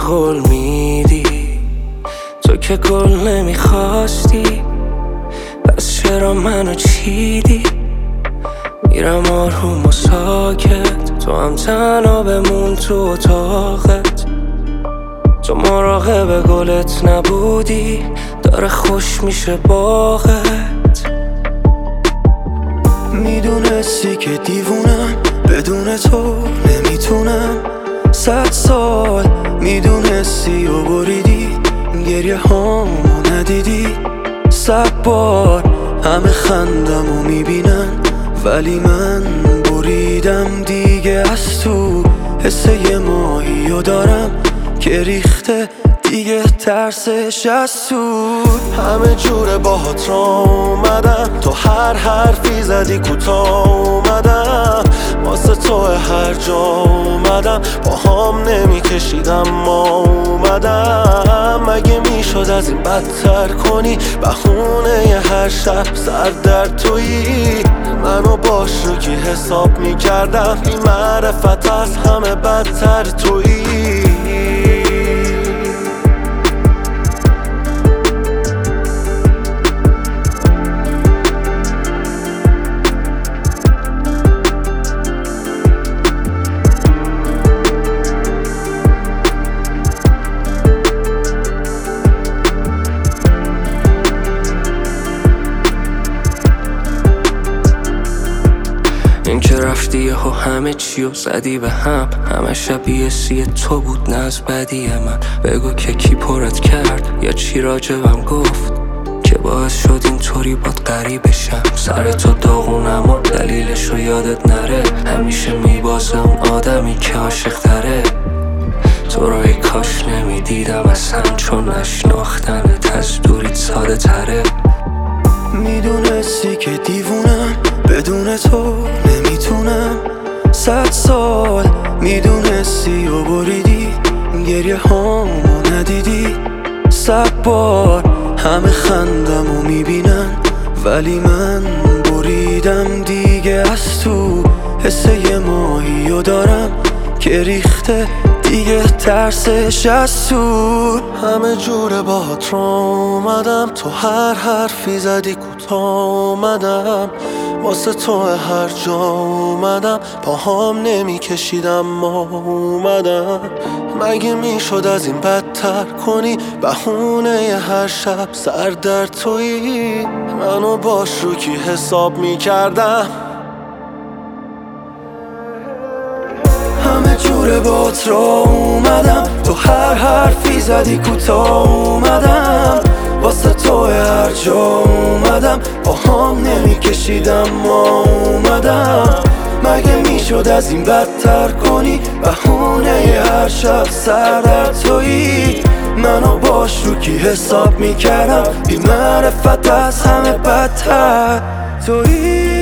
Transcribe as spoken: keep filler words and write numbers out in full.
قول میدی، تو که گل نمیخواستی، پس چرا منو چیدی؟ میرم آروم و ساکت، تو هم تنها بمون تو اتاقت. تو مراقب گلت نبودی، داره خوش میشه باغت. میدونستی که دیوونم، بدون تو نمیتونم. صد سال میدونستی و بریدی، گریه هامو ندیدی. صد بار همه خندم و میبینن، ولی من بریدم دیگه. از تو حس یه ماهی و دارم که ریخته دیگه، ترسش از تو. همه جوره باهات را اومدم، تو هر حرفی زدی کوتاه اومدم. واسه تو هر جا اومدم، با هم نمیکشیدم ما اومدم. مگه میشد از این بدتر کنی؟ بهونه ی هر شب سر در تویی. منو باش رو کی حساب میکردم، بی معرفت از همه بدتر تویی. این که رفتی یهو همه چیو زدی به هم، همه شبیه سی تو بود نه از بدی من. بگو که کی پرت کرد یا چی راجبم گفت که باعث شد اینطوری باد غریبه شم. سر تو داغونم و دلیلشو یادت نره، همیشه میبازه اون آدمی که عاشق تره. تو رو ای کاش نمیدیدم اصلا، چون نشناختنت از دوریت ساده تره. میدونستی که دیوونم، بدون تو نمیتونم. صد سال میدونستی و بریدی، گریه هامو ندیدی. صد بار همه خندم و میبینن، ولی من بریدم دیگه. از تو حس یه ماهی و دارم که ریخته دیگه، ترسش از تو. همه جوره باهات را اومدم، تو هر حرفی زدی کوتاه اومدم. واسه تو هر جا اومدم، پاهام نمیکشیدم ما اومدم. مگه میشد از این بدتر کنی؟ بهونه ی هر شب سر در تویی. منو باش رو کی حساب میکردم، همه جوره بات را اومدم. تو هر حرفی زدی کوتاه اومدم. واسه تو هر جا اومدم، با هم نمیکشیدم ما اومدم. مگه میشد از این بدتر کنی؟ بهونه ی هر شب سر در تویی. منو باش رو کی حساب میکردم، بی معرفت از همه بدتر تویی.